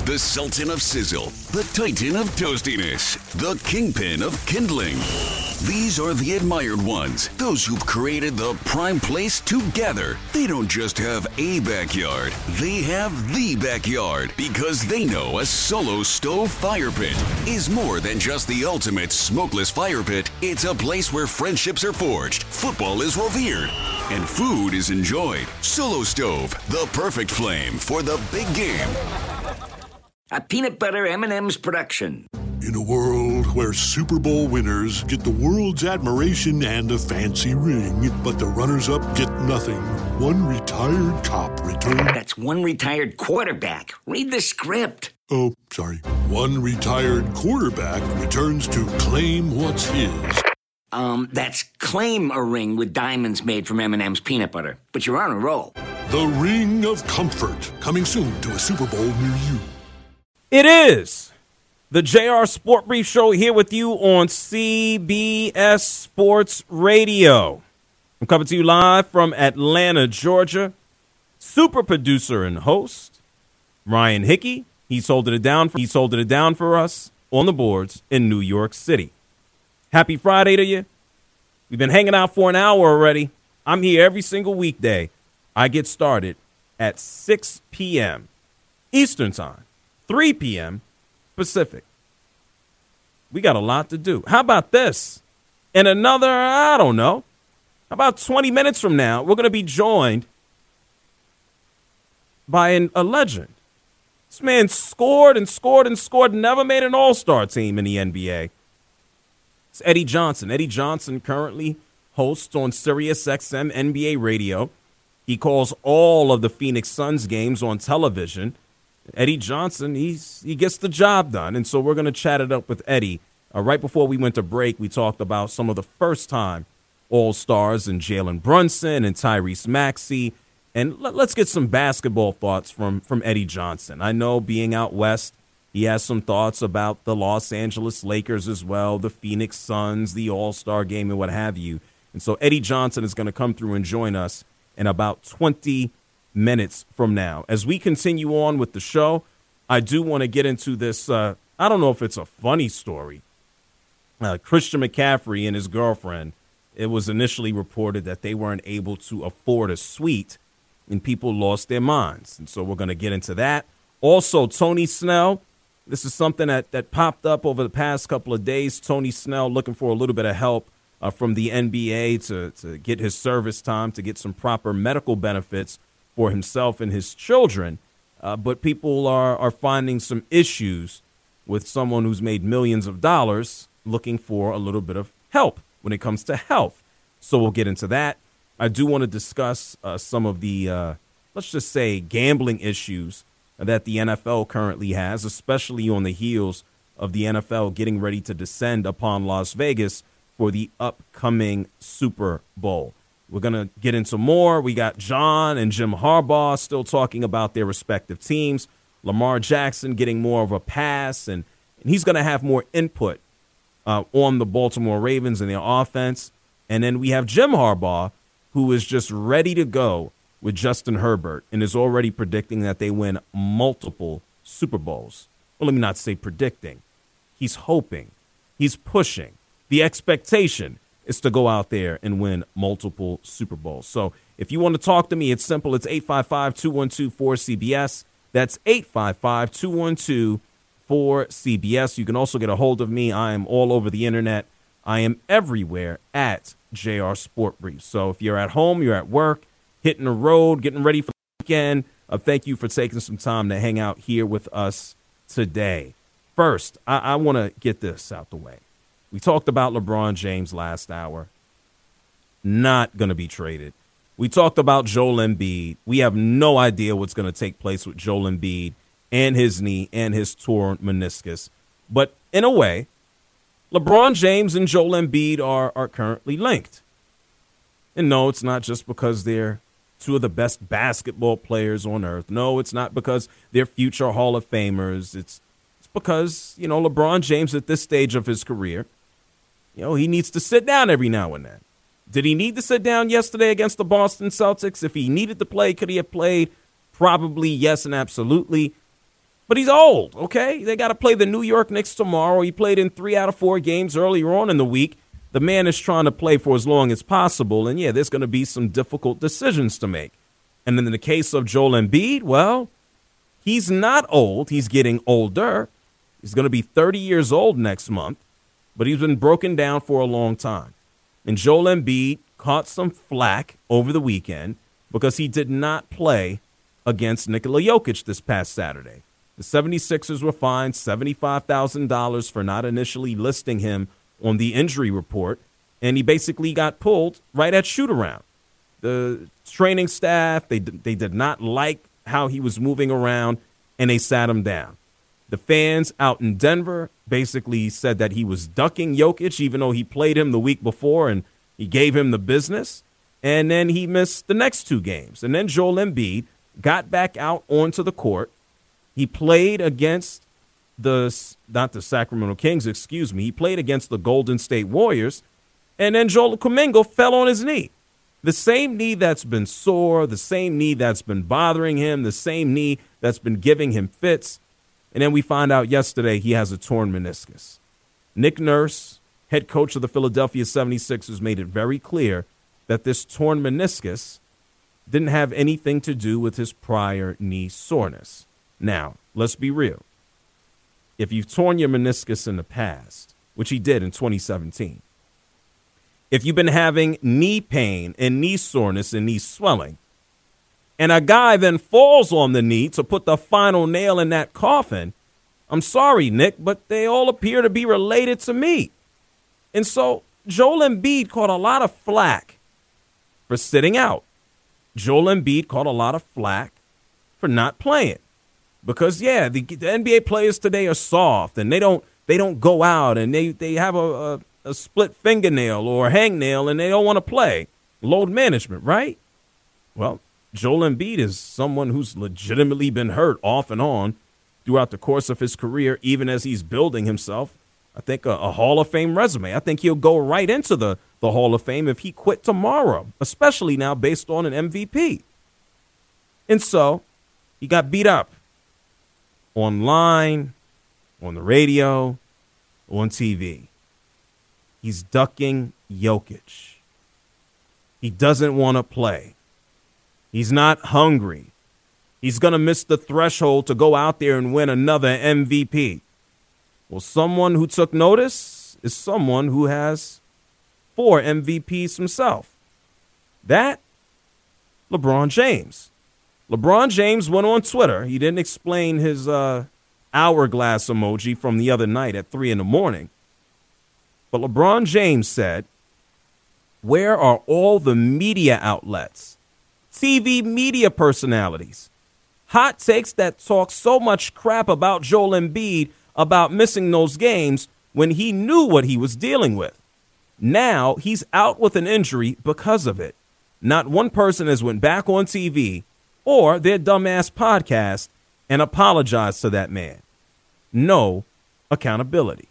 The Sultan of Sizzle, the Titan of Toastiness, the Kingpin of Kindling. These are the admired ones, those who've created the prime place to gather. They don't just have a backyard, they have the backyard, because they know a Solo Stove fire pit is more than just the ultimate smokeless fire pit. It's a place where friendships are forged, football is revered, and food is enjoyed. Solo Stove, the perfect flame for the big game. A peanut butter M&M's production. In a world where Super Bowl winners get the world's admiration and a fancy ring, but the runners-up get nothing, one retired cop returned... That's one retired quarterback. Read the script. Oh, sorry. One retired quarterback returns to claim what's his. That's claim a ring with diamonds made from M&M's peanut butter. But you're on a roll. The Ring of Comfort, coming soon to a Super Bowl near you. It is the JR Sport Brief Show here with you on CBS Sports Radio. I'm coming to you live from Atlanta, Georgia. Super producer and host, Ryan Hickey. He's holding it down for us on the boards in New York City. Happy Friday to you. We've been hanging out for an hour already. I'm here every single weekday. I get started at 6 p.m. Eastern Time. 3 p.m. Pacific. We got a lot to do. How about this? In another, about 20 minutes from now, we're going to be joined by a legend. This man scored and scored and scored, never made an all-star team in the NBA. It's Eddie Johnson. Eddie Johnson currently hosts on SiriusXM NBA radio. He calls all of the Phoenix Suns games on television. Eddie Johnson, he gets the job done, and so we're going to chat it up with Eddie. Right before we went to break, we talked about some of the first-time All-Stars and Jalen Brunson and Tyrese Maxey, and let's get some basketball thoughts from Eddie Johnson. I know being out west, he has some thoughts about the Los Angeles Lakers as well, the Phoenix Suns, the All-Star game, and what have you. And so Eddie Johnson is going to come through and join us in about 20 minutes from now. As we continue on with the show, I do want to get into this, I don't know if it's a funny story. Christian McCaffrey and his girlfriend, it was initially reported that they weren't able to afford a suite, and people lost their minds. And so we're going to get into that. Also, Tony Snell, this is something that popped up over the past couple of days. Tony Snell looking for a little bit of help from the NBA to get his service time, to get some proper medical benefits for himself and his children, but people are finding some issues with someone who's made millions of dollars looking for a little bit of help when it comes to health. So we'll get into that. I do want to discuss some of the, let's just say, gambling issues that the NFL currently has, especially on the heels of the NFL getting ready to descend upon Las Vegas for the upcoming Super Bowl. We're going to get into more. We got John and Jim Harbaugh still talking about their respective teams. Lamar Jackson getting more of a pass, and he's going to have more input on the Baltimore Ravens and their offense. And then we have Jim Harbaugh, who is just ready to go with Justin Herbert and is already predicting that they win multiple Super Bowls. Well, let me not say predicting. He's hoping. He's pushing. The expectation is to go out there and win multiple Super Bowls. So if you want to talk to me, it's simple. It's 855-212-4CBS. That's 855-212-4CBS. You can also get a hold of me. I am all over the internet. I am everywhere at JR Sport Brief. So if you're at home, you're at work, hitting the road, getting ready for the weekend, thank you for taking some time to hang out here with us today. First, I want to get this out the way. We talked about LeBron James last hour. Not going to be traded. We talked about Joel Embiid. We have no idea what's going to take place with Joel Embiid and his knee and his torn meniscus. But in a way, LeBron James and Joel Embiid are currently linked. And no, it's not just because they're two of the best basketball players on earth. No, it's not because they're future Hall of Famers. It's because, LeBron James at this stage of his career, he needs to sit down every now and then. Did he need to sit down yesterday against the Boston Celtics? If he needed to play, could he have played? Probably yes and absolutely. But he's old, okay? They got to play the New York Knicks tomorrow. He played in 3 out of 4 games earlier on in the week. The man is trying to play for as long as possible. And, yeah, there's going to be some difficult decisions to make. And in the case of Joel Embiid, well, he's not old. He's getting older. He's going to be 30 years old next month. But he's been broken down for a long time. And Joel Embiid caught some flack over the weekend because he did not play against Nikola Jokic this past Saturday. The 76ers were fined $75,000 for not initially listing him on the injury report, and he basically got pulled right at shoot-around. The training staff, they did not like how he was moving around, and they sat him down. The fans out in Denver basically said that he was ducking Jokic, even though he played him the week before and he gave him the business. And then he missed the next 2 games. And then Joel Embiid got back out onto the court. He played against not the Sacramento Kings, excuse me. He played against the Golden State Warriors. And then Joel Kuminga fell on his knee. The same knee that's been sore, the same knee that's been bothering him, the same knee that's been giving him fits. And then we find out yesterday he has a torn meniscus. Nick Nurse, head coach of the Philadelphia 76ers, made it very clear that this torn meniscus didn't have anything to do with his prior knee soreness. Now, let's be real. If you've torn your meniscus in the past, which he did in 2017, if you've been having knee pain and knee soreness and knee swelling, and a guy then falls on the knee to put the final nail in that coffin, I'm sorry, Nick, but they all appear to be related to me. And so Joel Embiid caught a lot of flack for sitting out. Joel Embiid caught a lot of flack for not playing. Because, yeah, the NBA players today are soft, and they don't go out, and they have a split fingernail or a hangnail, and they don't want to play. Load management, right? Well, Joel Embiid is someone who's legitimately been hurt off and on throughout the course of his career, even as he's building himself, I think, a Hall of Fame resume. I think he'll go right into the Hall of Fame if he quit tomorrow, especially now based on an MVP. And so he got beat up online, on the radio, on TV. He's ducking Jokic. He doesn't want to play. He's not hungry. He's going to miss the threshold to go out there and win another MVP. Well, someone who took notice is someone who has 4 MVPs himself. That, LeBron James. LeBron James went on Twitter. He didn't explain his hourglass emoji from the other night at 3 a.m. But LeBron James said, "Where are all the media outlets? TV media personalities, hot takes that talk so much crap about Joel Embiid about missing those games when he knew what he was dealing with. Now he's out with an injury because of it. Not one person has went back on TV or their dumbass podcast and apologized to that man. No accountability."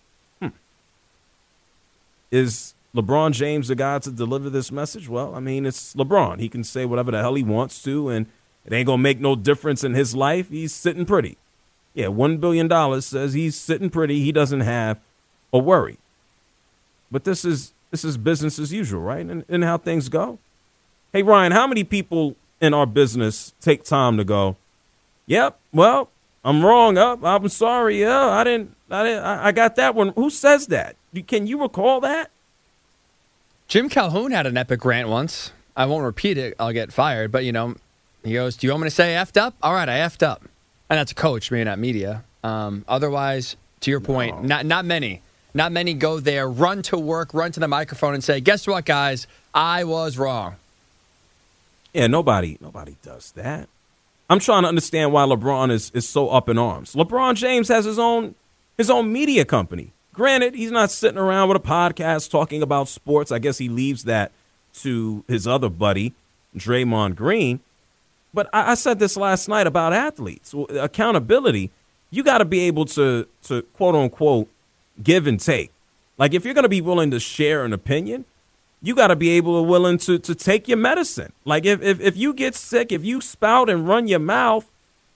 Is LeBron James the guy to deliver this message? Well, I mean, it's LeBron. He can say whatever the hell he wants to, and it ain't going to make no difference in his life. He's sitting pretty. Yeah, $1 billion says he's sitting pretty. He doesn't have a worry. But this is business as usual, right? And how things go. Hey, Ryan, how many people in our business take time to go, "Yep, well, I'm wrong. I'm sorry. Yeah, I got that one." Who says that? Can you recall that? Jim Calhoun had an epic rant once. I won't repeat it. I'll get fired. But, he goes, "Do you want me to say I effed up? All right, I effed up." And that's a coach, maybe not media. Otherwise, to your point, not many. Not many go there, run to work, run to the microphone and say, "Guess what, guys? I was wrong." Yeah, nobody does that. I'm trying to understand why LeBron is so up in arms. LeBron James has his own media company. Granted, he's not sitting around with a podcast talking about sports. I guess he leaves that to his other buddy, Draymond Green. But I said this last night about athletes. Accountability, you got to be able to quote unquote give and take. Like, if you're going to be willing to share an opinion, you got to be willing to take your medicine. Like, if you get sick, if you spout and run your mouth,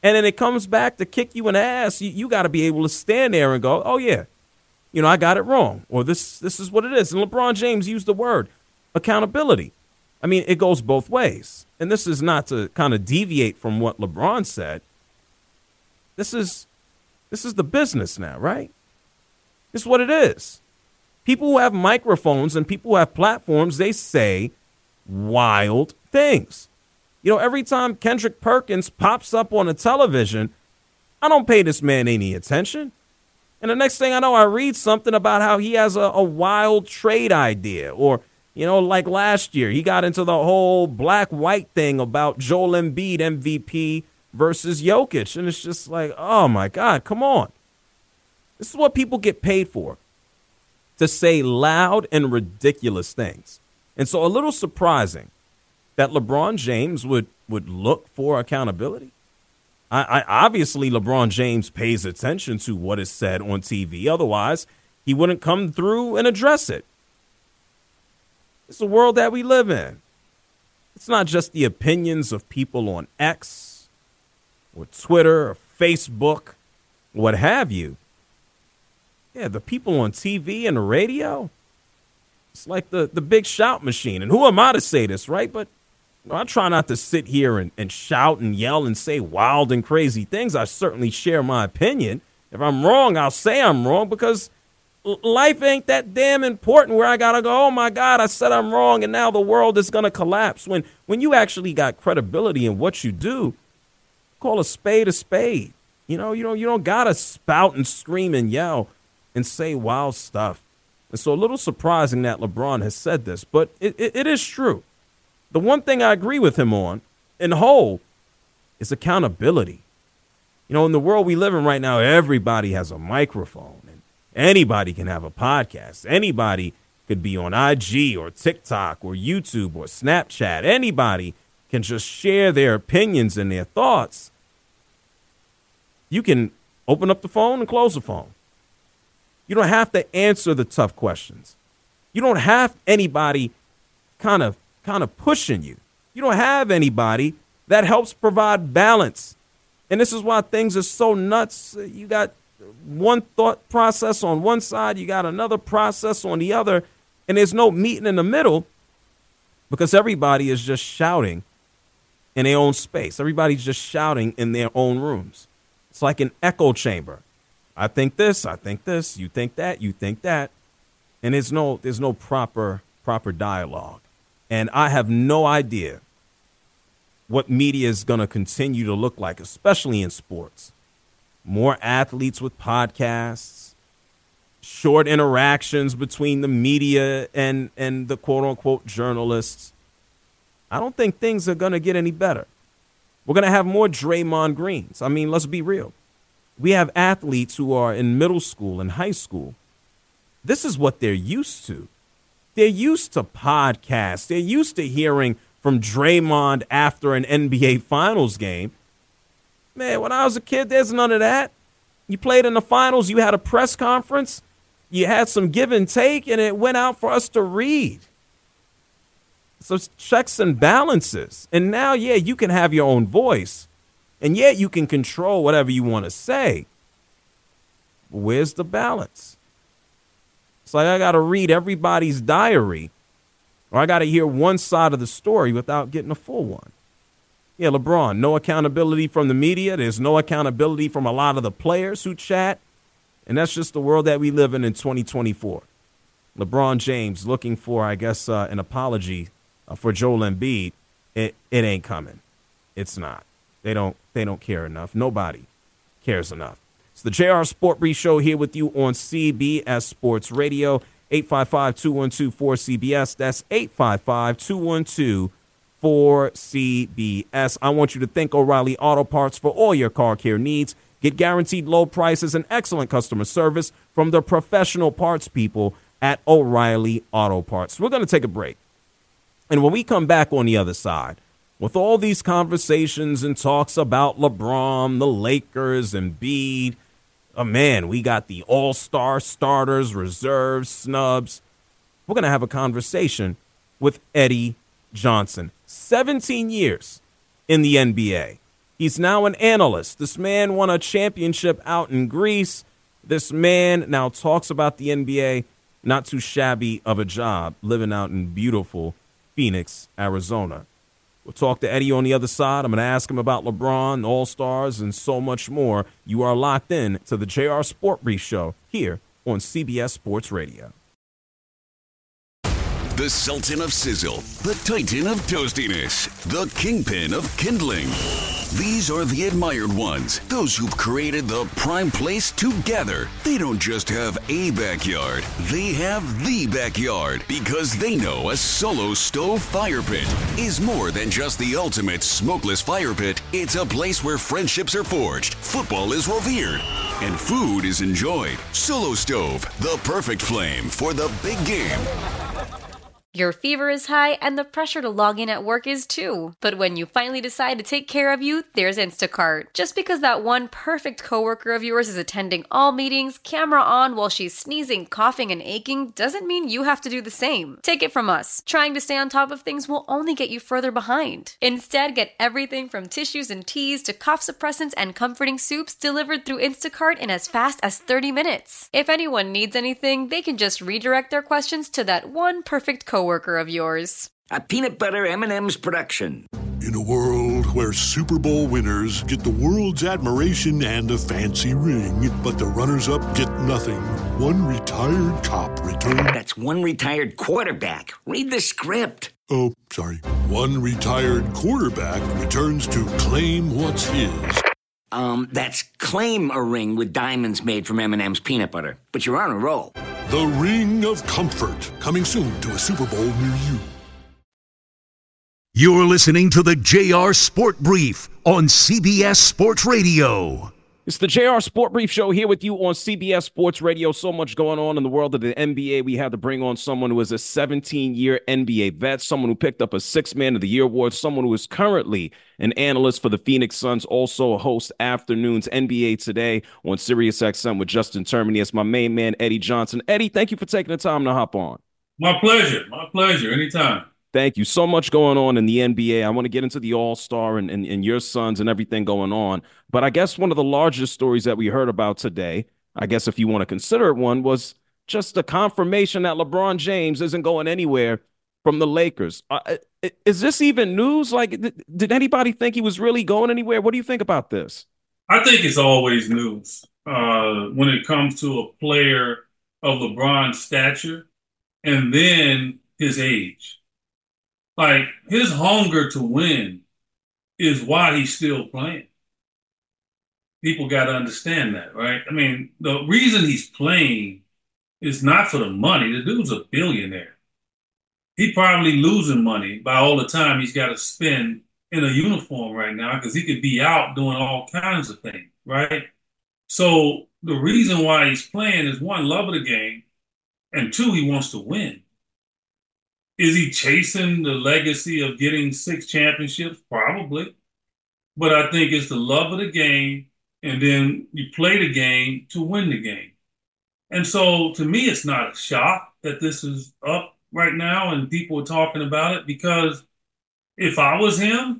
And then it comes back to kick you in the ass. You got to be able to stand there and go, oh, yeah, I got it wrong. Or this is what it is. And LeBron James used the word accountability. I mean, it goes both ways. And this is not to kind of deviate from what LeBron said. This is the business now, right? This is what it is. People who have microphones and people who have platforms, they say wild things. Every time Kendrick Perkins pops up on the television, I don't pay this man any attention. And the next thing I know, I read something about how he has a wild trade idea. Or, like last year, he got into the whole black-white thing about Joel Embiid MVP versus Jokic. And it's just like, oh, my God, come on. This is what people get paid for, to say loud and ridiculous things. And so a little surprising that LeBron James would look for accountability. I obviously, LeBron James pays attention to what is said on TV. Otherwise, he wouldn't come through and address it. It's the world that we live in. It's not just the opinions of people on X or Twitter or Facebook, what have you. Yeah, the people on TV and the radio. It's like the big shout machine. And who am I to say this, right? But I try not to sit here and shout and yell and say wild and crazy things. I certainly share my opinion. If I'm wrong, I'll say I'm wrong, because life ain't that damn important where I got to go, oh, my God, I said I'm wrong and now the world is going to collapse. When you actually got credibility in what you do, call a spade a spade. You don't got to spout and scream and yell and say wild stuff. And so a little surprising that LeBron has said this, but it is true. The one thing I agree with him on, in whole, is accountability. In the world we live in right now, everybody has a microphone, and anybody can have a podcast. Anybody could be on IG or TikTok or YouTube or Snapchat. Anybody can just share their opinions and their thoughts. You can open up the phone and close the phone. You don't have to answer the tough questions. You don't have anybody kind of pushing you. You don't have anybody that helps provide balance. And this is why things are so nuts. You got one thought process on one side, you got another process on the other, and there's no meeting in the middle, because everybody is just shouting in their own space. Everybody's just shouting in their own rooms. It's like an echo chamber. I think this, you think that, and there's no proper dialogue. And I have no idea what media is going to continue to look like, especially in sports. More athletes with podcasts, short interactions between the media and the quote-unquote journalists. I don't think things are going to get any better. We're going to have more Draymond Greens. I mean, let's be real. We have athletes who are in middle school and high school. This is what they're used to. They're used to podcasts. They're used to hearing from Draymond after an NBA Finals game. Man, when I was a kid, there's none of that. You played in the finals. You had a press conference. You had some give and take, and it went out for us to read. So checks and balances. And now, yeah, you can have your own voice. And yet you can control whatever you want to say. But where's the balance? It's like I got to read everybody's diary, or I got to hear one side of the story without getting a full one. Yeah, LeBron, no accountability from the media. There's no accountability from a lot of the players who chat. And that's just the world that we live in 2024. LeBron James looking for, I guess, an apology for Joel Embiid. It ain't coming. It's not. They don't care enough. Nobody cares enough. It's the JR Sport Brief Show here with you on CBS Sports Radio. 855-212-4CBS. That's 855-212-4CBS. I want you to thank O'Reilly Auto Parts for all your car care needs. Get guaranteed low prices and excellent customer service from the professional parts people at O'Reilly Auto Parts. We're going to take a break. And when we come back on the other side, with all these conversations and talks about LeBron, the Lakers, and Embiid, oh man, we got the all-star starters, reserves, snubs. We're going to have a conversation with Eddie Johnson. 17 years in the NBA. He's now an analyst. This man won a championship out in Greece. This man now talks about the NBA. Not too shabby of a job living out in beautiful Phoenix, Arizona. We'll talk to Eddie on the other side. I'm going to ask him about LeBron, All-Stars, and so much more. You are locked in to the JR Sport Brief Show here on CBS Sports Radio. The Sultan of Sizzle, the Titan of Toastiness, the Kingpin of Kindling. These are the admired ones, those who've created the prime place to gather. They don't just have a backyard, they have the backyard, because they know a Solo Stove fire pit is more than just the ultimate smokeless fire pit. It's a place where friendships are forged, football is revered, and food is enjoyed. Solo Stove, the perfect flame for the big game. Your fever is high and the pressure to log in at work is too. But when you finally decide to take care of you, there's Instacart. Just because that one perfect coworker of yours is attending all meetings, camera on while she's sneezing, coughing, and aching, doesn't mean you have to do the same. Take it from us. Trying to stay on top of things will only get you further behind. Instead, get everything from tissues and teas to cough suppressants and comforting soups delivered through Instacart in as fast as 30 minutes. If anyone needs anything, they can just redirect their questions to that one perfect coworker of yours. A peanut butter M&M's production. In a world where Super Bowl winners get the world's admiration and a fancy ring, but the runners-up get nothing, one retired cop returned... That's one retired quarterback. Read the script. Oh, sorry. One retired quarterback returns to claim what's his. That's claim a ring with diamonds made from M&M's peanut butter. But you're on a roll. The Ring of Comfort, coming soon to a Super Bowl near you. You're listening to the JR Sport Brief on CBS Sports Radio. It's the JR Sport Brief Show here with you on CBS Sports Radio. So much going on in the world of the NBA. We had to bring on someone who is a 17-year NBA vet, someone who picked up a Sixth Man of the Year award, someone who is currently an analyst for the Phoenix Suns, also hosts Afternoons NBA Today on SiriusXM with Justin Termini. It's my main man, Eddie Johnson. Eddie, thank you for taking the time to hop on. My pleasure. My pleasure. Anytime. Thank you. So much going on in the NBA. I want to get into the All-Star and your Suns and everything going on. But I guess one of the largest stories that we heard about today, I guess if you want to consider it one, was just the confirmation that LeBron James isn't going anywhere from the Lakers. Is this even news? Like, did anybody think he was really going anywhere? What do you think about this? I think it's always news when it comes to a player of LeBron's stature and then his age. Like, his hunger to win is why he's still playing. People got to understand that, right? I mean, the reason he's playing is not for the money. The dude's a billionaire. He's probably losing money by all the time he's got to spend in a uniform right now because he could be out doing all kinds of things, right? So the reason why he's playing is, one, love of the game, and two, he wants to win. Is he chasing the legacy of getting 6 championships? Probably. But I think it's the love of the game, and then you play the game to win the game. And so, to me, it's not a shock that this is up right now and people are talking about it, because if I was him,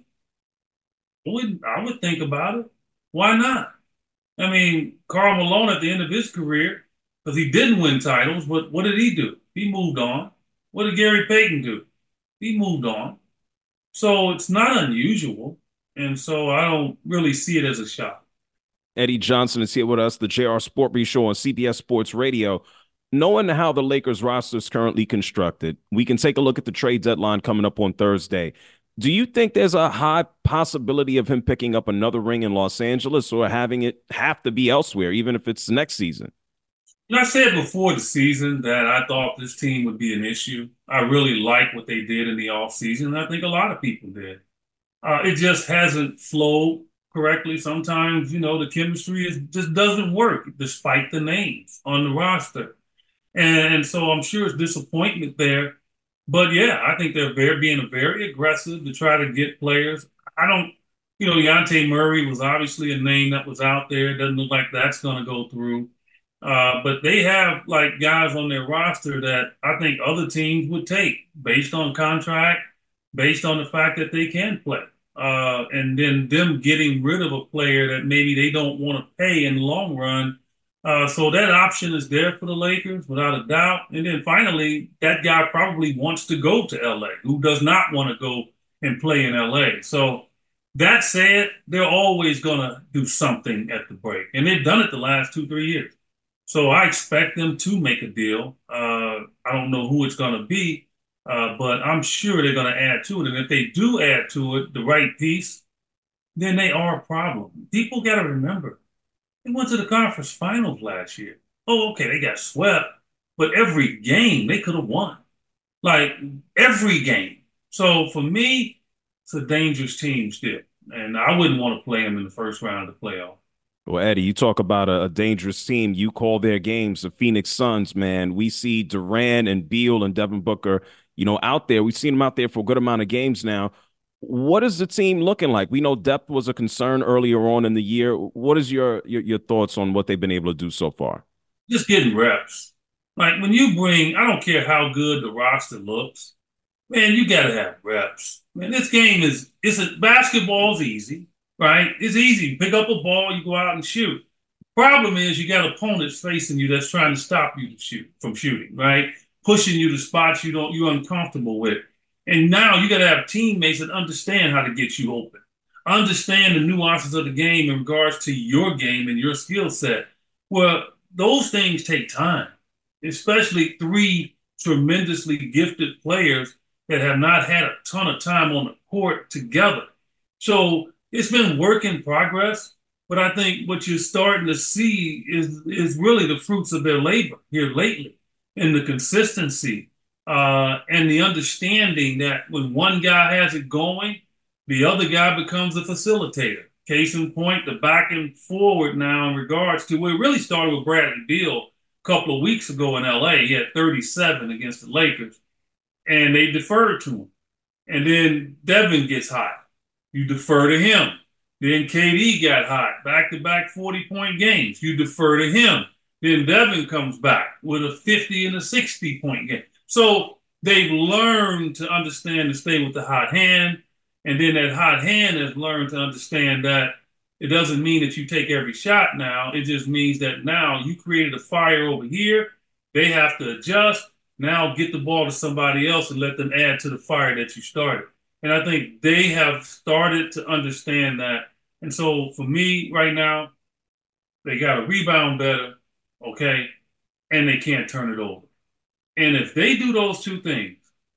I would think about it. Why not? I mean, Karl Malone at the end of his career, because he didn't win titles, but what did he do? He moved on. What did Gary Payton do? He moved on. So it's not unusual. And so I don't really see it as a shock. Eddie Johnson is here with us, the JR Sport Brief Show on CBS Sports Radio. Knowing how the Lakers roster is currently constructed, we can take a look at the trade deadline coming up on Thursday. Do you think there's a high possibility of him picking up another ring in Los Angeles or having it have to be elsewhere, even if it's next season? And I said before the season that I thought this team would be an issue. I really like what they did in the offseason, and I think a lot of people did. It just hasn't flowed correctly. Sometimes, the chemistry just doesn't work despite the names on the roster. And so I'm sure it's disappointment there. But, yeah, I think they're being very aggressive to try to get players. Dejounte Murray was obviously a name that was out there. It doesn't look like that's going to go through. But they have guys on their roster that I think other teams would take based on contract, based on the fact that they can play. and then them getting rid of a player that maybe they don't want to pay in the long run. So that option is there for the Lakers without a doubt. And then finally, that guy probably wants to go to LA. Who does not want to go and play in LA? So that said, they're always going to do something at the break. And they've done it the last 2, 3 years. So I expect them to make a deal. I don't know who it's going to be, but I'm sure they're going to add to it. And if they do add to it the right piece, then they are a problem. People got to remember, they went to the conference finals last year. Oh, okay, they got swept, but every game they could have won. Like every game. So for me, it's a dangerous team still. And I wouldn't want to play them in the first round of the playoff. Well, Eddie, you talk about a dangerous team. You call their games the Phoenix Suns, man. We see Durant and Beal and Devin Booker, out there. We've seen them out there for a good amount of games now. What is the team looking like? We know depth was a concern earlier on in the year. What is your thoughts on what they've been able to do so far? Just getting reps. Like when you bring, I don't care how good the roster looks, man, you got to have reps. Man, this game basketball's easy, right? It's easy. Pick up a ball, you go out and shoot. Problem is you got opponents facing you that's trying to stop you from shooting, right? Pushing you to spots you're uncomfortable with. And now you got to have teammates that understand how to get you open, understand the nuances of the game in regards to your game and your skill set. Well, those things take time, especially three tremendously gifted players that have not had a ton of time on the court together. So it's been work in progress, but I think what you're starting to see is really the fruits of their labor here lately, and the consistency and the understanding that when one guy has it going, the other guy becomes a facilitator. Case in point, the back and forward now in regards to where it really started with Bradley Beal a couple of weeks ago in LA. He had 37 against the Lakers, and they deferred to him. And then Devin gets hot. You defer to him. Then KD got hot, back-to-back 40-point games. You defer to him. Then Devin comes back with a 50 and a 60-point game. So they've learned to understand to stay with the hot hand. And then that hot hand has learned to understand that it doesn't mean that you take every shot now. It just means that now you created a fire over here. They have to adjust. Now get the ball to somebody else and let them add to the fire that you started. And I think they have started to understand that. And so for me right now, they got to rebound better, okay? And they can't turn it over. And if they do those two things,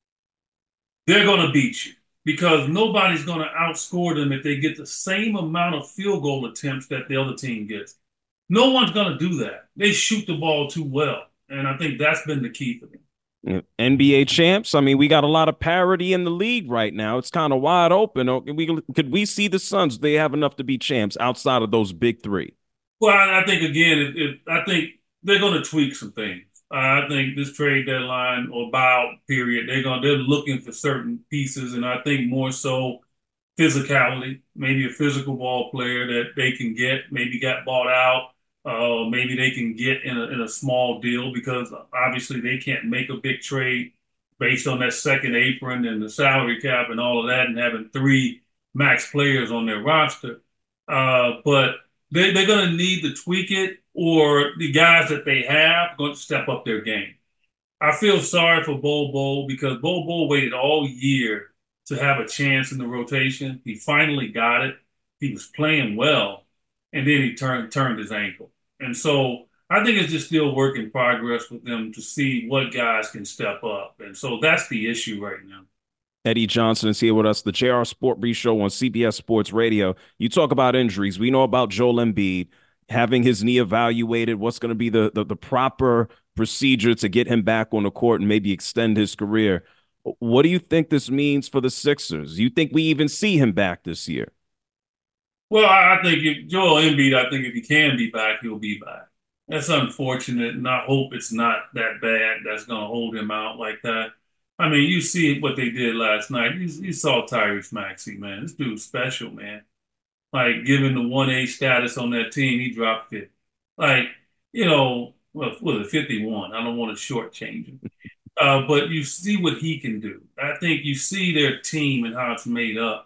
they're going to beat you because nobody's going to outscore them if they get the same amount of field goal attempts that the other team gets. No one's going to do that. They shoot the ball too well. And I think that's been the key for them. NBA champs. I mean, we got a lot of parity in the league right now. It's kind of wide open. Could we see the Suns? They have enough to be champs outside of those big three. Well, I think again, I think they're going to tweak some things. I think this trade deadline or buyout period, they're looking for certain pieces, and I think more so physicality, maybe a physical ball player that they can get, maybe got bought out. Maybe they can get in a small deal because obviously they can't make a big trade based on that second apron and the salary cap and all of that and having three max players on their roster. But they're going to need to tweak it, or the guys that they have are going to step up their game. I feel sorry for Bol Bol because Bol Bol waited all year to have a chance in the rotation. He finally got it. He was playing well, and then he turned his ankle. And so I think it's just still work in progress with them to see what guys can step up. And so that's the issue right now. Eddie Johnson is here with us, the JR Sport Brief Show on CBS Sports Radio. You talk about injuries. We know about Joel Embiid having his knee evaluated, what's going to be the proper procedure to get him back on the court and maybe extend his career. What do you think this means for the Sixers? Do you think we even see him back this year? Well, I think Joel Embiid, if he can be back, he'll be back. That's unfortunate, and I hope it's not that bad that's going to hold him out like that. I mean, you see what they did last night. You saw Tyrese Maxey, man. This dude's special, man. Like, given the 1A status on that team, he dropped 50. Like, well, was it 51? I don't want to shortchange him. But you see what he can do. I think you see their team and how it's made up.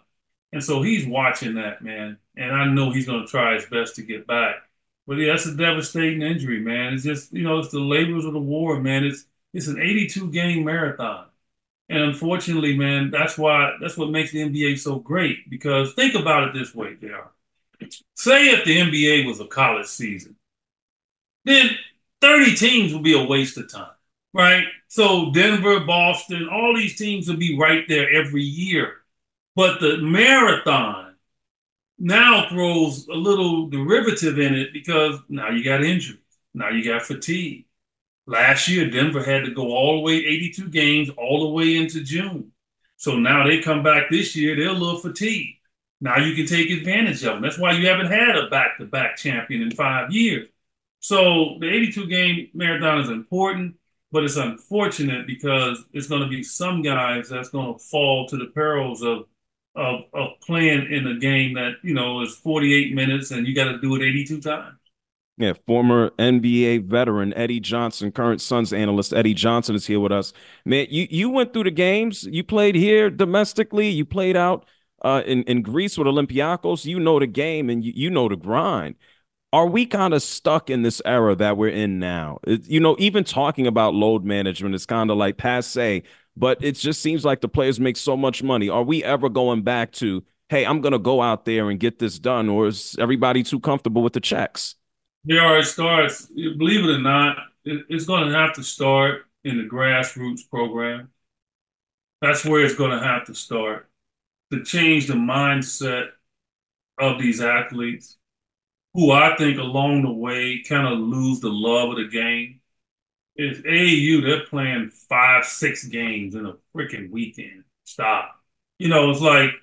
And so he's watching that, man. And I know he's going to try his best to get back. But yeah, that's a devastating injury, man. It's just, it's the labors of the war, man. It's an 82 game marathon. And unfortunately, man, that's what makes the NBA so great. Because think about it this way, JR. Say if the NBA was a college season, then 30 teams would be a waste of time, right? So Denver, Boston, all these teams would be right there every year. But the marathon now throws a little derivative in it because now you got injuries. Now you got fatigue. Last year, Denver had to go all the way 82 games all the way into June. So now they come back this year, they're a little fatigued. Now you can take advantage of them. That's why you haven't had a back-to-back champion in 5 years. So the 82 game marathon is important, but it's unfortunate because it's going to be some guys that's going to fall to the perils of playing in a game that, is 48 minutes and you got to do it 82 times. Yeah, former NBA veteran Eddie Johnson, current Suns analyst Eddie Johnson is here with us. Man, you went through the games. You played here domestically. You played out in Greece with Olympiacos. You know the game and you know the grind. Are we kind of stuck in this era that we're in now? Even talking about load management is kind of like passe, but it just seems like the players make so much money. Are we ever going back to, hey, I'm going to go out there and get this done, or is everybody too comfortable with the checks? It starts, believe it or not, it's going to have to start in the grassroots program. That's where it's going to have to start to change the mindset of these athletes who I think along the way kind of lose the love of the game. It's AAU, they're playing 5, 6 games in a freaking weekend. Stop. It's like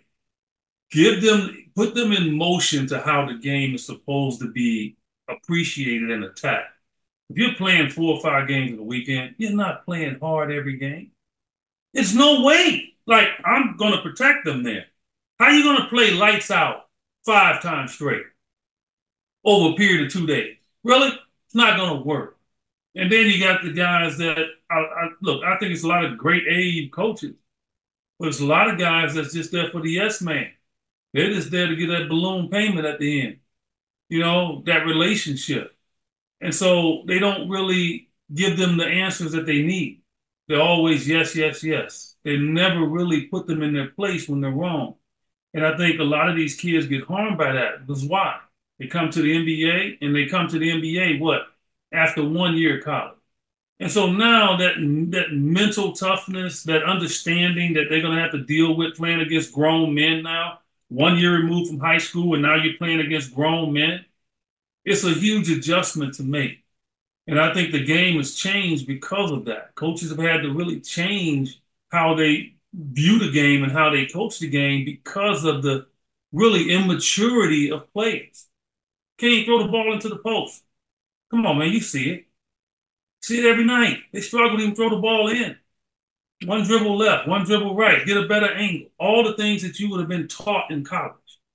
put them in motion to how the game is supposed to be appreciated and attacked. If you're playing 4 or 5 games in a weekend, you're not playing hard every game. It's no way. Like, I'm going to protect them there. How are you going to play lights out 5 times straight over a period of 2 days? Really? It's not going to work. And then you got the guys that, I think it's a lot of great AAU coaches, but it's a lot of guys that's just there for the yes man. They're just there to get that balloon payment at the end, that relationship. And so they don't really give them the answers that they need. They're always yes, yes, yes. They never really put them in their place when they're wrong. And I think a lot of these kids get harmed by that. Because why? They come to the NBA, and they come to the NBA, after 1 year of college. And so now that mental toughness, that understanding that they're going to have to deal with playing against grown men now, 1 year removed from high school, and now you're playing against grown men, it's a huge adjustment to make. And I think the game has changed because of that. Coaches have had to really change how they view the game and how they coach the game because of the really immaturity of players. Can't throw the ball into the post. Come on, man, you see it. See it every night. They struggle to even throw the ball in. One dribble left, one dribble right, get a better angle. All the things that you would have been taught in college,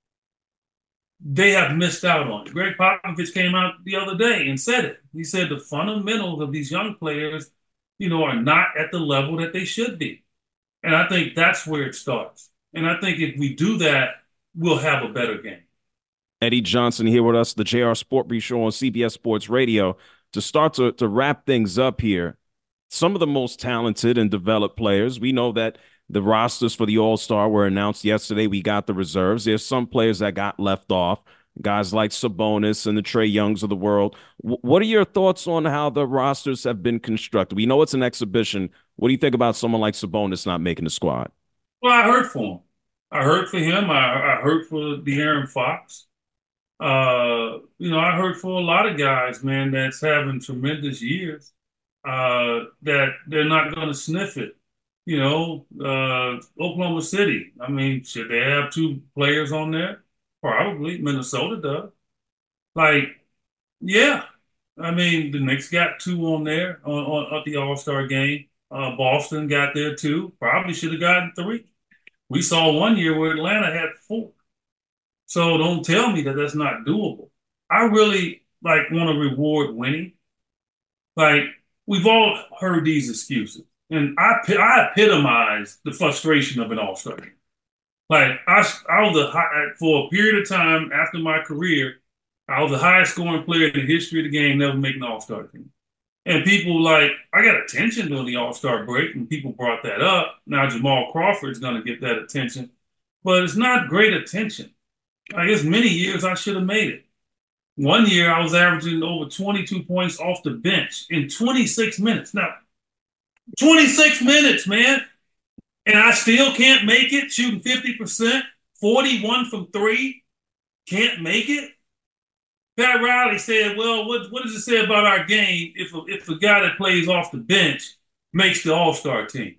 they have missed out on. Greg Popovich came out the other day and said it. He said the fundamentals of these young players, are not at the level that they should be. And I think that's where it starts. And I think if we do that, we'll have a better game. Eddie Johnson here with us, the JR Sport Brief Show on CBS Sports Radio. To start to wrap things up here, some of the most talented and developed players, we know that the rosters for the All-Star were announced yesterday. We got the reserves. There's some players that got left off, guys like Sabonis and the Trae Youngs of the world. What are your thoughts on how the rosters have been constructed? We know it's an exhibition. What do you think about someone like Sabonis not making the squad? Well, I heard for him. I heard for him. I heard for De'Aaron Fox. I heard for a lot of guys, man, that's having tremendous years, that they're not going to sniff it. Oklahoma City. I mean, should they have 2 players on there? Probably. Minnesota does. Yeah. I mean, the Knicks got 2 on there at the All-Star game. Boston got there 2. Probably should have gotten 3. We saw 1 year where Atlanta had 4. So don't tell me that that's not doable. I really want to reward winning. We've all heard these excuses, and I epitomize the frustration of an All-Star game. Like I was for a period of time after my career, I was the highest scoring player in the history of the game, never making the All-Star team. And people like, I got attention during the All-Star break, and people brought that up. Now Jamal Crawford's going to get that attention, but it's not great attention. I guess many years I should have made it. One year I was averaging over 22 points off the bench in 26 minutes. Now, 26 minutes, man. And I still can't make it, shooting 50%, 41 from three. Can't make it. Pat Riley said, well, what does it say about our game if a guy that plays off the bench makes the All-Star team?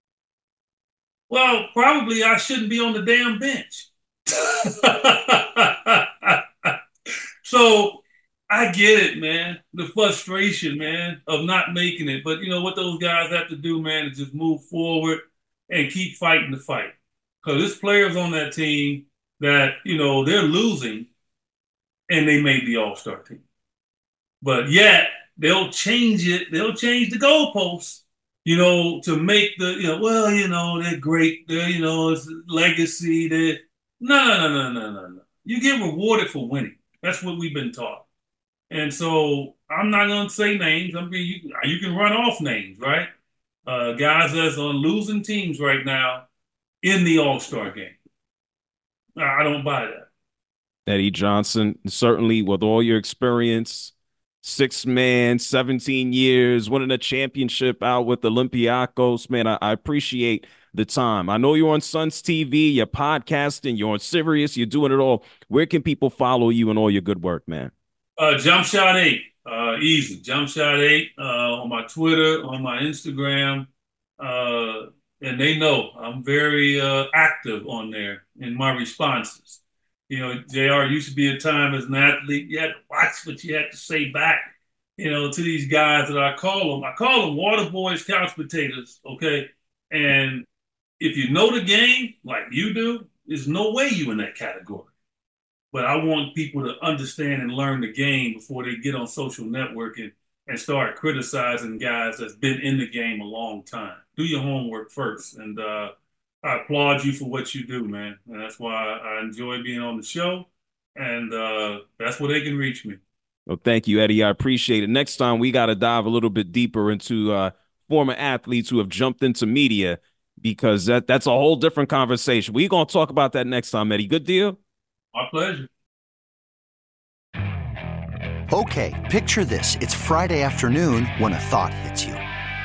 Well, probably I shouldn't be on the damn bench. So I get it, man. The frustration, man, of not making it. But you know what those guys have to do, man, is just move forward and keep fighting the fight. Because there's players on that team that, you know, they're losing and they made the All-Star team. But yet, they'll change it. They'll change the goalposts, you know, to make the, you know, well, you know, they're great. They're, you know, it's legacy. No. You get rewarded for winning. That's what we've been taught. And so I'm not going to say names. I mean, you can run off names, right? Guys that's on losing teams right now in the All-Star game. I don't buy that. Eddie Johnson, certainly with all your experience, 6-man, 17 years, winning a championship out with Olympiacos, man, I appreciate the time. I know you're on Suns TV, you're podcasting, you're on Sirius, you're doing it all. Where can people follow you and all your good work, man? Jump Shot 8, easy. Jump Shot 8 on my Twitter, on my Instagram, and they know I'm very active on there in my responses. You know, JR, used to be a time as an athlete, you had to watch what you had to say back, you know, to these guys that I call them. I call them water boys, couch potatoes, okay? And if you know the game like you do, there's no way you in that category. But I want people to understand and learn the game before they get on social networking and start criticizing guys that's been in the game a long time. Do your homework first. And I applaud you for what you do, man. And that's why I enjoy being on the show. And that's where they can reach me. Well, thank you, Eddie. I appreciate it. Next time, we got to dive a little bit deeper into former athletes who have jumped into media, because that's a whole different conversation. We're going to talk about that next time, Eddie. Good deal? My pleasure. Okay, picture this. It's Friday afternoon when a thought hits you.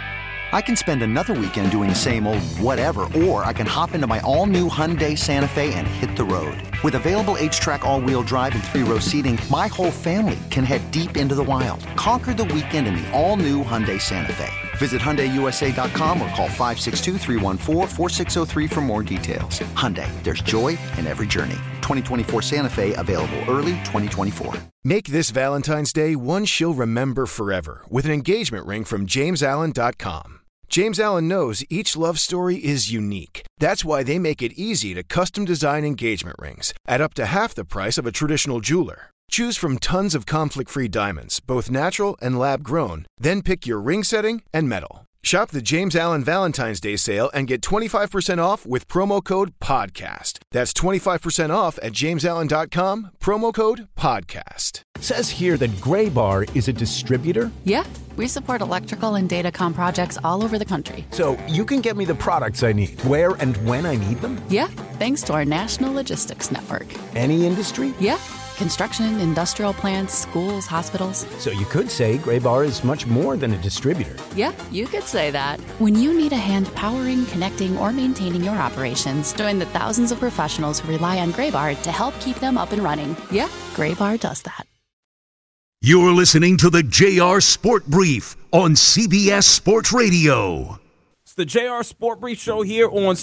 I can spend another weekend doing the same old whatever, or I can hop into my all-new Hyundai Santa Fe and hit the road. With available H-Track all-wheel drive and 3-row seating, my whole family can head deep into the wild. Conquer the weekend in the all-new Hyundai Santa Fe. Visit HyundaiUSA.com or call 562-314-4603 for more details. Hyundai, there's joy in every journey. 2024 Santa Fe, available early 2024. Make this Valentine's Day one she'll remember forever with an engagement ring from JamesAllen.com. James Allen knows each love story is unique. That's why they make it easy to custom design engagement rings at up to half the price of a traditional jeweler. Choose from tons of conflict-free diamonds, both natural and lab-grown, then pick your ring setting and metal. Shop the James Allen Valentine's Day sale and get 25% off with promo code PODCAST. That's 25% off at JamesAllen.com, promo code PODCAST. Says here that Gray Bar is a distributor? Yeah, we support electrical and datacom projects all over the country. So you can get me the products I need, where and when I need them? Yeah, thanks to our national logistics network. Any industry? Yeah. Construction, industrial plants, schools, hospitals. So you could say Gray Bar is much more than a distributor. Yeah, you could say that. When you need a hand powering, connecting, or maintaining your operations, join the thousands of professionals who rely on Gray Bar to help keep them up and running. Yeah, Gray Bar does that. You're listening to the JR Sport Brief on CBS Sports Radio. It's the JR Sport Brief show here on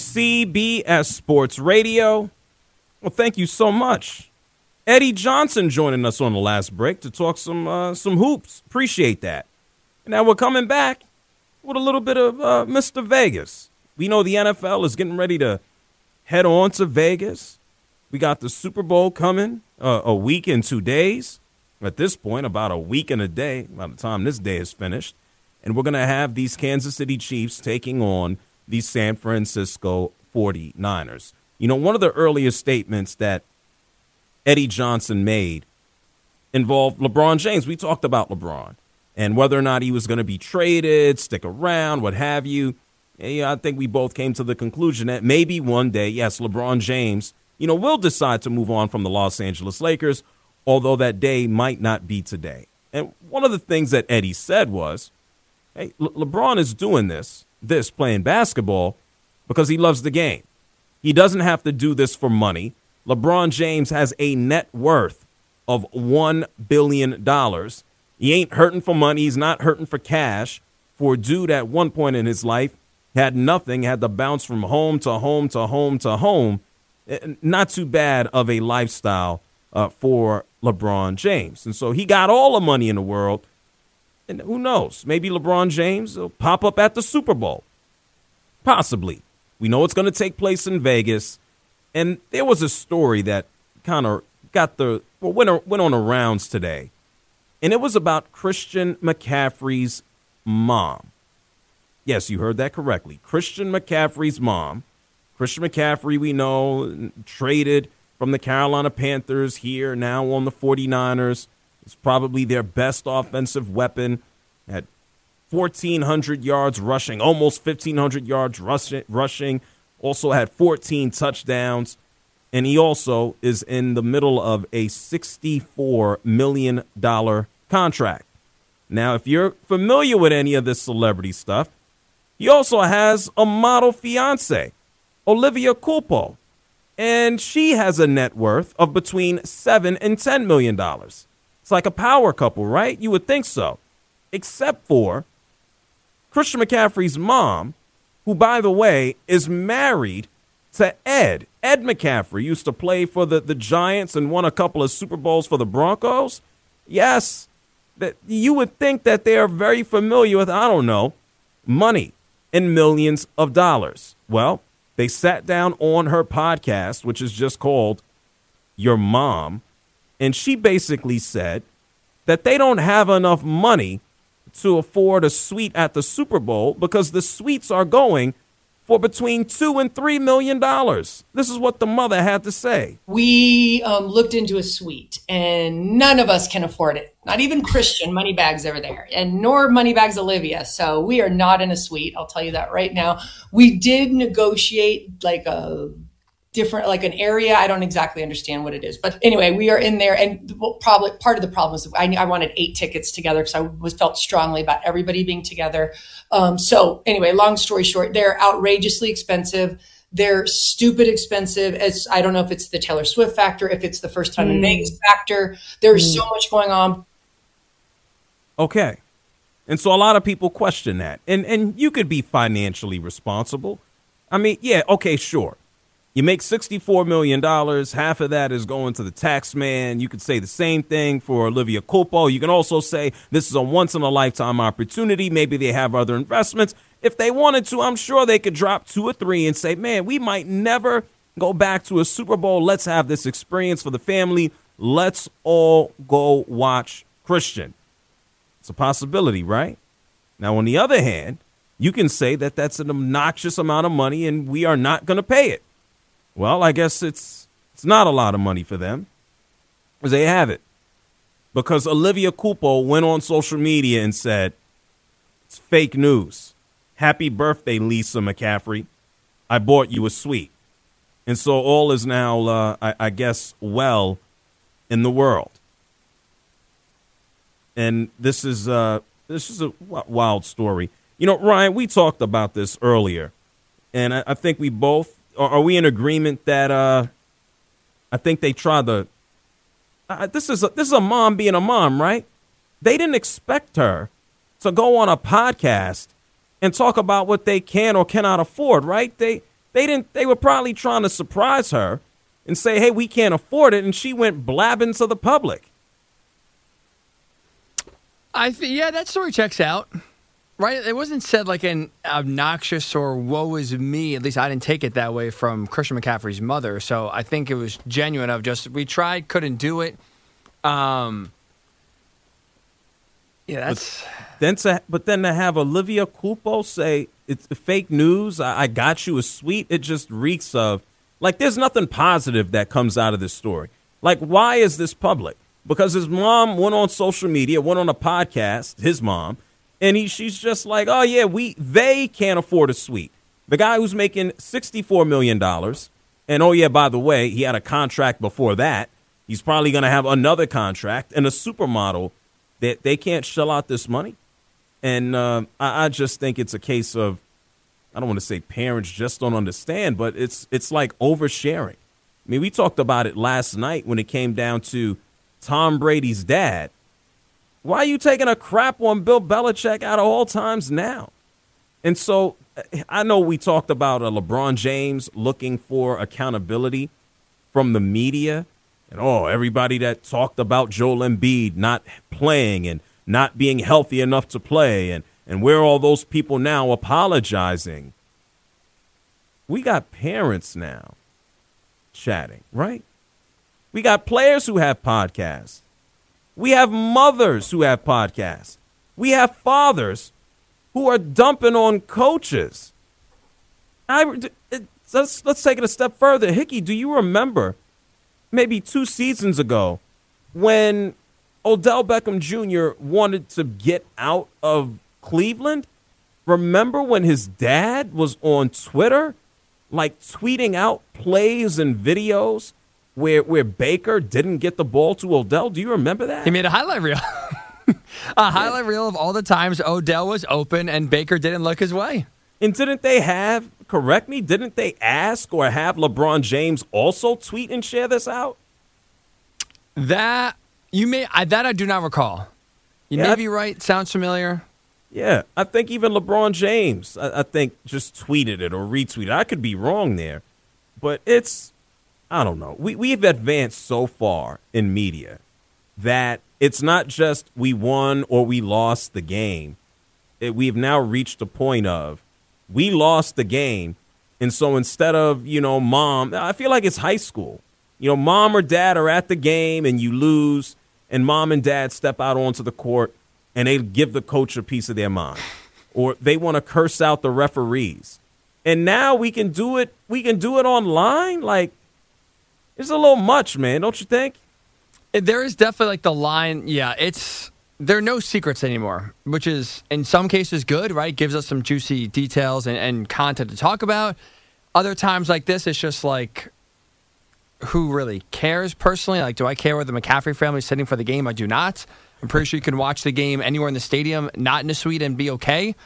CBS Sports Radio. Well, thank you so much. Eddie Johnson joining us on the last break to talk some hoops. Appreciate that. And now we're coming back with a little bit of Mr. Vegas. We know the NFL is getting ready to head on to Vegas. We got the Super Bowl coming a week and 2 days. At this point, about a week and a day by the time this day is finished. And we're going to have these Kansas City Chiefs taking on the San Francisco 49ers. One of the earlier statements that Eddie Johnson made involved LeBron James. We talked about LeBron and whether or not he was going to be traded, stick around, what have you. Yeah, I think we both came to the conclusion that maybe one day, yes, LeBron James, will decide to move on from the Los Angeles Lakers, although that day might not be today. And one of the things that Eddie said was, hey, LeBron is doing this playing basketball because he loves the game. He doesn't have to do this for money. LeBron James has a net worth of $1 billion. He ain't hurting for money. He's not hurting for cash. For a dude at one point in his life, had nothing, had to bounce from home to home to home to home. Not too bad of a lifestyle for LeBron James. And so he got all the money in the world. And who knows? Maybe LeBron James will pop up at the Super Bowl. Possibly. We know it's going to take place in Vegas. And there was a story that kind of went on the rounds today. And it was about Christian McCaffrey's mom. Yes, you heard that correctly. Christian McCaffrey's mom. Christian McCaffrey, we know, traded from the Carolina Panthers here, now on the 49ers. It's probably their best offensive weapon. Had 1,400 yards rushing, almost 1,500 yards rushing. Also had 14 touchdowns. And he also is in the middle of a $64 million contract. Now, if you're familiar with any of this celebrity stuff, he also has a model fiance, Olivia Culpo, and she has a net worth of between $7 and $10 million. It's like a power couple, right? You would think so, except for Christian McCaffrey's mom, who, by the way, is married to Ed. Ed McCaffrey used to play for the Giants and won a couple of Super Bowls for the Broncos. Yes, that you would think that they are very familiar with, I don't know, money and millions of dollars. Well, they sat down on her podcast, which is just called Your Mom, and she basically said that they don't have enough money to afford a suite at the Super Bowl because the suites are going for between $2 and $3 million. This is what the mother had to say. We looked into a suite, and none of us can afford it. Not even Christian Moneybags over there, and nor Moneybags Olivia. So we are not in a suite. I'll tell you that right now. We did negotiate like an area. I don't exactly understand what it is, but anyway, we are in there, and probably part of the problem is I wanted 8 tickets together because I felt strongly about everybody being together. So anyway, long story short, they're outrageously expensive. They're stupid expensive. As I don't know if it's the Taylor Swift factor, if it's the first time in Vegas factor. There's so much going on. Okay. And so a lot of people question that. And you could be financially responsible. I mean, yeah, okay, sure. You make $64 million. Half of that is going to the tax man. You could say the same thing for Olivia Culpo. You can also say this is a once-in-a-lifetime opportunity. Maybe they have other investments. If they wanted to, I'm sure they could drop 2 or 3 and say, man, we might never go back to a Super Bowl. Let's have this experience for the family. Let's all go watch Christian. It's a possibility, right? Now, on the other hand, you can say that that's an obnoxious amount of money and we are not going to pay it. Well, I guess it's not a lot of money for them. Because they have it. Because Olivia Culpo went on social media and said, it's fake news. Happy birthday, Lisa McCaffrey. I bought you a suite. And so all is now, I guess, well in the world. And this is a wild story. You know, Ryan, we talked about this earlier. And I think we both, are we in agreement that I think they tried to, this is a mom being a mom, right? They didn't expect her to go on a podcast and talk about what they can or cannot afford, right? They were probably trying to surprise her and say, hey, we can't afford it. And she went blabbing to the public. Yeah, that story checks out. Right? It wasn't said like an obnoxious or woe is me. At least I didn't take it that way from Christian McCaffrey's mother. So I think it was genuine of just, we tried, couldn't do it. Yeah, that's... But then to have Olivia Culpo say it's fake news, I got you a suite, it just reeks of Like, there's nothing positive that comes out of this story. Like, why is this public? Because his mom went on social media, went on a podcast, his mom, and she's just like, oh, yeah, they can't afford a suite. The guy who's making $64 million, and oh, yeah, by the way, he had a contract before that. He's probably going to have another contract, and a supermodel that they can't shell out this money. And I just think it's a case of, I don't want to say parents just don't understand, but it's like oversharing. I mean, we talked about it last night when it came down to Tom Brady's dad. Why are you taking a crap on Bill Belichick at all times now? And so I know we talked about LeBron James looking for accountability from the media. And, everybody that talked about Joel Embiid not playing and not being healthy enough to play. And where are all those people now apologizing? We got parents now chatting, right? We got players who have podcasts. We have mothers who have podcasts. We have fathers who are dumping on coaches. Let's take it a step further. Hickey, do you remember maybe 2 seasons ago when Odell Beckham Jr. wanted to get out of Cleveland? Remember when his dad was on Twitter, like tweeting out plays and videos where Baker didn't get the ball to Odell? Do you remember that? He made a highlight reel. Highlight reel of all the times Odell was open and Baker didn't look his way. And didn't they didn't they ask or have LeBron James also tweet and share this out? That I do not recall. You may be right. Sounds familiar. Yeah, I think even LeBron James, I think, just tweeted it or retweeted. I could be wrong there, but I don't know. We've advanced so far in media that it's not just we won or we lost the game. We've now reached a point of we lost the game, and so instead of, mom, I feel like it's high school. Mom or dad are at the game and you lose, and mom and dad step out onto the court and they give the coach a piece of their mind, or they want to curse out the referees. And now we can do it. We can do it online. Like, it's a little much, man. Don't you think? There is definitely like the line. Yeah, there are no secrets anymore, which is in some cases good, right? Gives us some juicy details and content to talk about. Other times like this, it's just like, who really cares personally? Like, do I care where the McCaffrey family is sitting for the game? I do not. I'm pretty sure you can watch the game anywhere in the stadium, not in a suite, and be okay.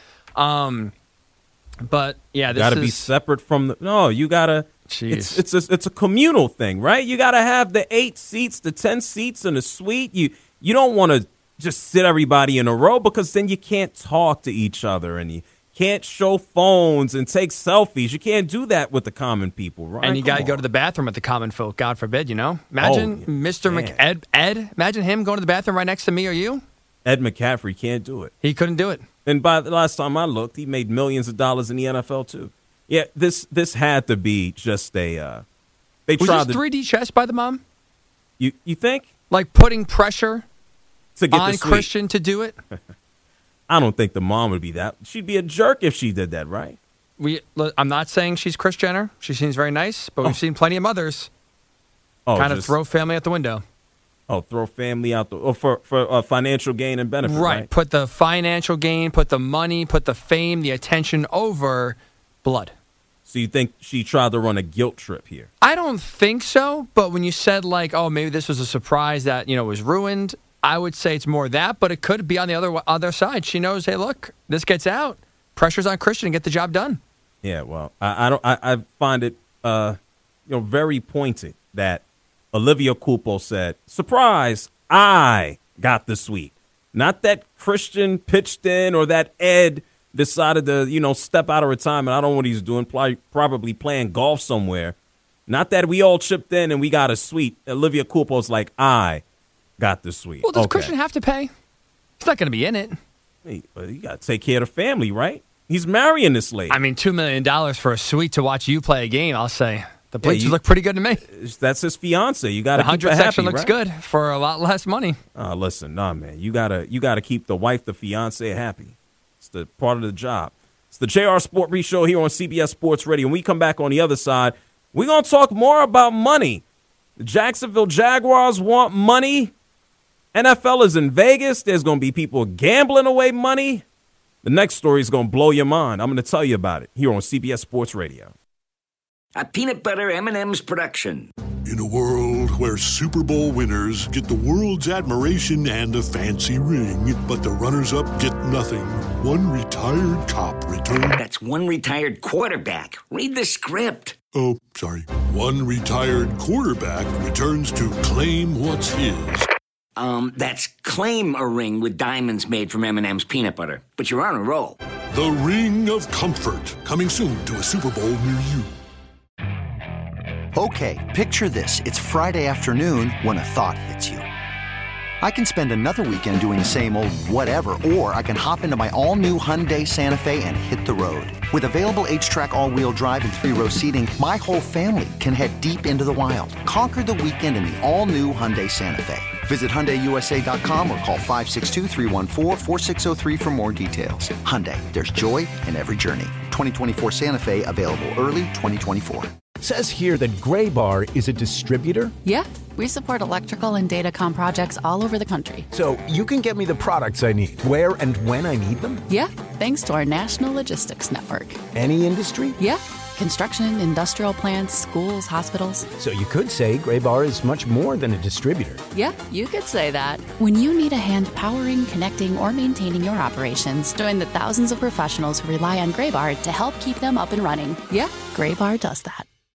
But yeah, this gotta be separate from the. No, you gotta. Jeez. It's a communal thing, right? You gotta have the 8 seats, the 10 seats in a suite. You don't want to just sit everybody in a row because then you can't talk to each other and you can't show phones and take selfies. You can't do that with the common people, right? And you got to go to the bathroom with the common folk, God forbid, Imagine Mr. Ed, imagine him going to the bathroom right next to me or you. Ed McCaffrey can't do it. He couldn't do it. And by the last time I looked, he made millions of dollars in the NFL too. Yeah, this had to be just a they was tried this 3D chess by the mom? You think? Like putting pressure to get on Christian to do it? I don't think the mom would be that. She'd be a jerk if she did that, right? I'm not saying she's Kris Jenner. She seems very nice, but we've seen plenty of mothers kind of throw family out the window. Oh, throw family out for financial gain and benefit, right? Put the financial gain, put the money, put the fame, the attention over blood. So you think she tried to run a guilt trip here? I don't think so, but when you said like, oh, maybe this was a surprise that, was ruined, I would say it's more that, but it could be on the other side. She knows, hey, look, this gets out. Pressure's on Christian to get the job done. Yeah, well, I find it very pointed that Olivia Culpo said, surprise, I got the suite. Not that Christian pitched in or that Ed decided to, step out of retirement. I don't know what he's doing, probably playing golf somewhere. Not that we all chipped in and we got a suite. Olivia Culpo's like, I got the suite. Well, does Christian have to pay? He's not going to be in it. Hey, but you got to take care of the family, right? He's marrying this lady. I mean, $2 million for a suite to watch you play a game, I'll say. The bleachers look pretty good to me. That's his fiance. You got to keep her happy, the 100 section looks good for a lot less money. Listen, man. You gotta keep the wife, the fiance happy. It's the part of the job. It's the JR Sport Brief Show here on CBS Sports Radio. When we come back on the other side, We're going to talk more about money. The Jacksonville Jaguars want money. NFL is in Vegas. There's going to be people gambling away money. The next story is going to blow your mind. I'm going to tell you about it here on CBS Sports Radio. A peanut butter M&M's production. In a world where Super Bowl winners get the world's admiration and a fancy ring, but the runners-up get nothing, one retired cop returns. That's one retired quarterback. Read the script. Oh, sorry. One retired quarterback returns to claim what's his. That's claim a ring with diamonds made from M&M's peanut butter. But you're on a roll. The Ring of Comfort, coming soon to a Super Bowl near you. Okay, picture this. It's Friday afternoon when a thought hits you. I can spend another weekend doing the same old whatever, or I can hop into my all-new Hyundai Santa Fe and hit the road. With available H-Track all-wheel drive and 3-row seating, my whole family can head deep into the wild. Conquer the weekend in the all-new Hyundai Santa Fe. Visit HyundaiUSA.com or call 562-314-4603 for more details. Hyundai, there's joy in every journey. 2024 Santa Fe, available early 2024. Says here that Graybar is a distributor. Yeah, we support electrical and datacom projects all over the country. So you can get me the products I need, where and when I need them? Yeah, thanks to our national logistics network. Any industry? Yeah, construction, industrial plants, schools, hospitals. So you could say Graybar is much more than a distributor. Yeah, you could say that. When you need a hand powering, connecting, or maintaining your operations, join the thousands of professionals who rely on Graybar to help keep them up and running. Yeah, Graybar does that.